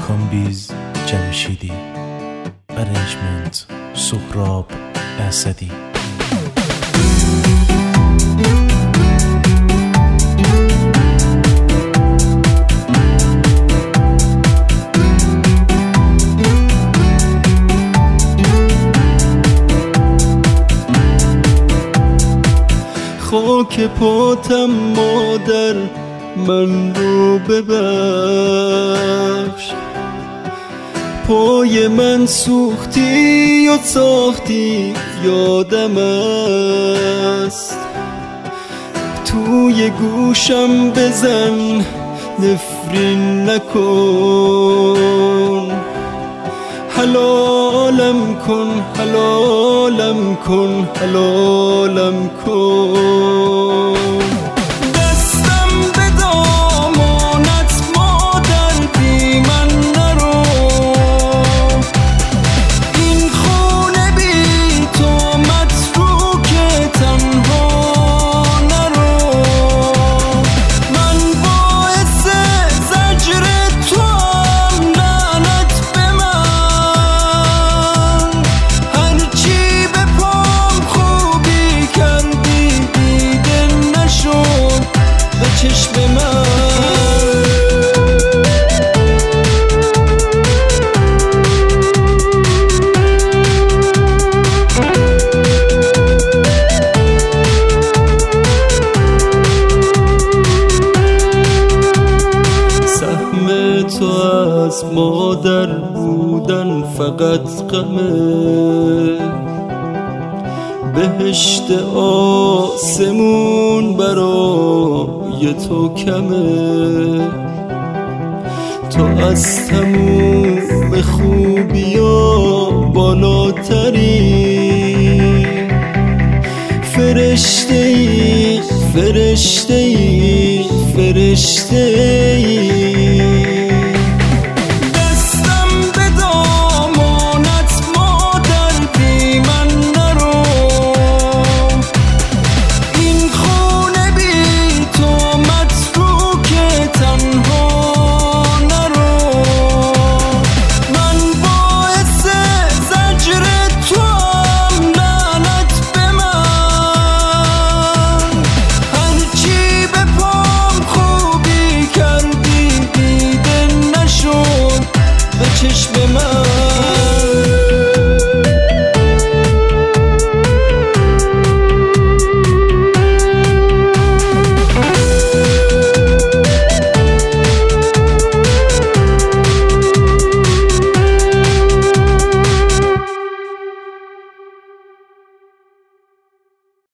کامبیز جمشیدی. ارنجمنت سهراب اسدی. خاک پاتم مادر من رو ببخش، پای من سوختی و ساختی یادم است، توی گوشم بزن نفرین نکن، حلالم کن حلالم کن حلالم کن. دستم به دامانت مادر بی من نرو، این خونه بی تو متروک تنها نرو، من باعث زجر تو هم لعنت به من، هرچی به پام خوبی کردی دیده نشد به چشم من. سهم تو از مادر بودن فقط غمه، بهشت آسمون برای تو کمه، تو از تموم خوبیا بالاتری، فرشته ای فرشته ای فرشته